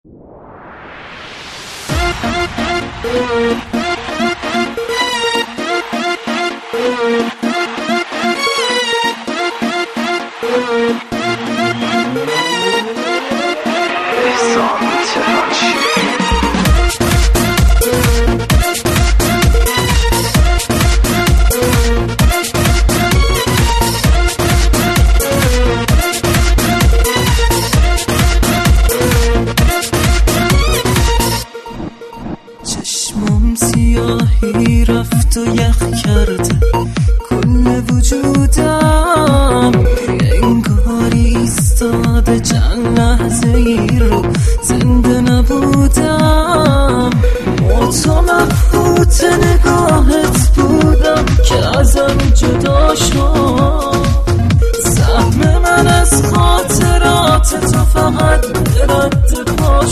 چشمم سیاهی رفت و یخ کرد کل وجودم، انگاری ایستاده چند لحظه ای رو زنده نبودم. تو مبهوت نگاهت بودم که ازم جدا شد. سهم من از خاطرات تو فقط رد پا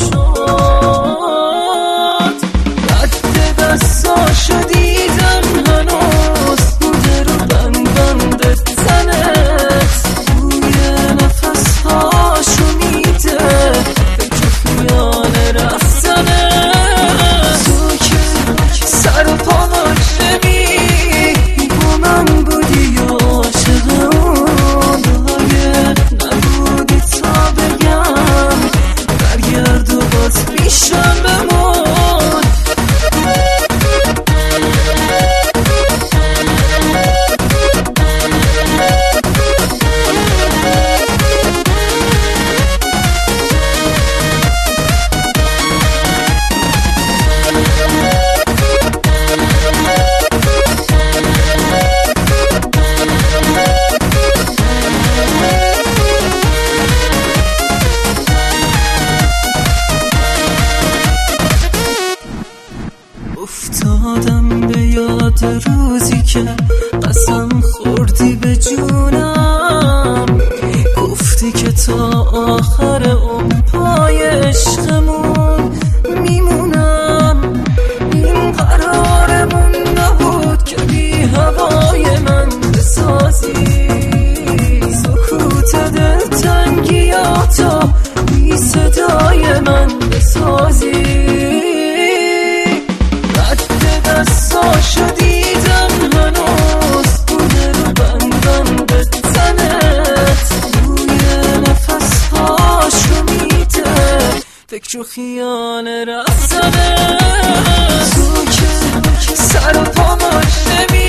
شد. رد دستاشو دیدم هنوز بوده رو بند تنت، بوی نفسهاشو میده فکر خیال رفتنت. تو که سر و پاش نمی با من بودی و عاشق اون نبودی تا بگم برگرد و باز پیشم بمون. افتادم به یاد روزی که قسم خوردی به جونم، گفتی که تا آخر اون پای عشقمون میمونم. این قرارمون نبود که بی هوای من بسازی سکوت دلتنگیاتو بی صدای من بسازی. دستاشو دیدم هنوز بوده رو بند تنت، بوی نفسهاشو میده فکر و خیال رفتنت. تو که سر و پاماش نمی